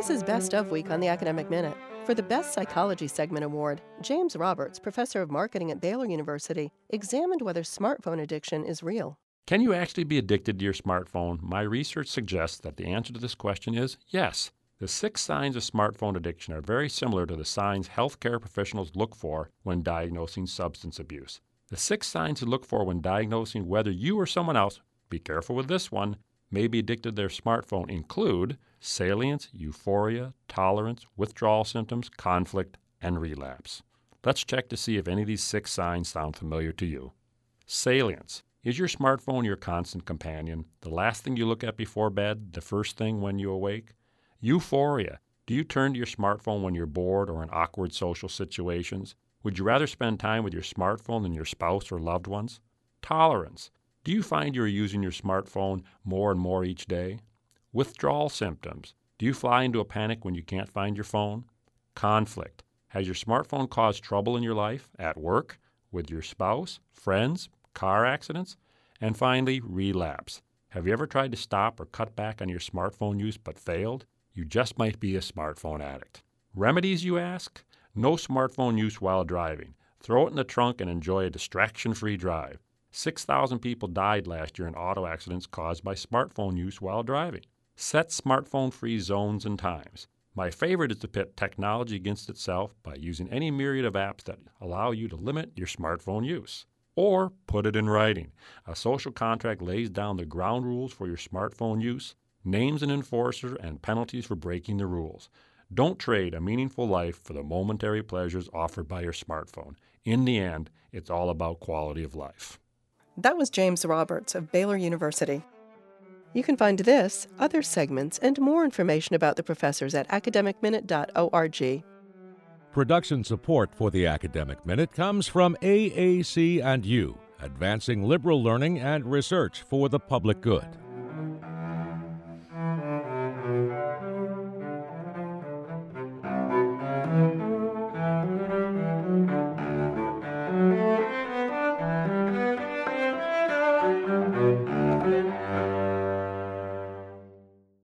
This is Best of Week on the Academic Minute. For the Best Psychology Segment Award, James Roberts, professor of marketing at Baylor University, examined whether smartphone addiction is real. Can you actually be addicted to your smartphone? My research suggests that the answer to this question is yes. The 6 signs of smartphone addiction are very similar to the signs healthcare professionals look for when diagnosing substance abuse. The 6 signs to look for when diagnosing whether you or someone else, be careful with this one, may be addicted to their smartphone include salience, euphoria, tolerance, withdrawal symptoms, conflict, and relapse. Let's check to see if any of these 6 signs sound familiar to you. Salience. Is your smartphone your constant companion? The last thing you look at before bed, the first thing when you awake? Euphoria. Do you turn to your smartphone when you're bored or in awkward social situations? Would you rather spend time with your smartphone than your spouse or loved ones? Tolerance. Do you find you're using your smartphone more and more each day? Withdrawal symptoms. Do you fly into a panic when you can't find your phone? Conflict. Has your smartphone caused trouble in your life, at work, with your spouse, friends, car accidents? And finally, relapse. Have you ever tried to stop or cut back on your smartphone use but failed? You just might be a smartphone addict. Remedies, you ask? No smartphone use while driving. Throw it in the trunk and enjoy a distraction-free drive. 6,000 people died last year in auto accidents caused by smartphone use while driving. Set smartphone-free zones and times. My favorite is to pit technology against itself by using any myriad of apps that allow you to limit your smartphone use. Or put it in writing. A social contract lays down the ground rules for your smartphone use, names an enforcer, and penalties for breaking the rules. Don't trade a meaningful life for the momentary pleasures offered by your smartphone. In the end, it's all about quality of life. That was James Roberts of Baylor University. You can find this, other segments, and more information about the professors at academicminute.org. Production support for the Academic Minute comes from AAC&U, advancing liberal learning and research for the public good.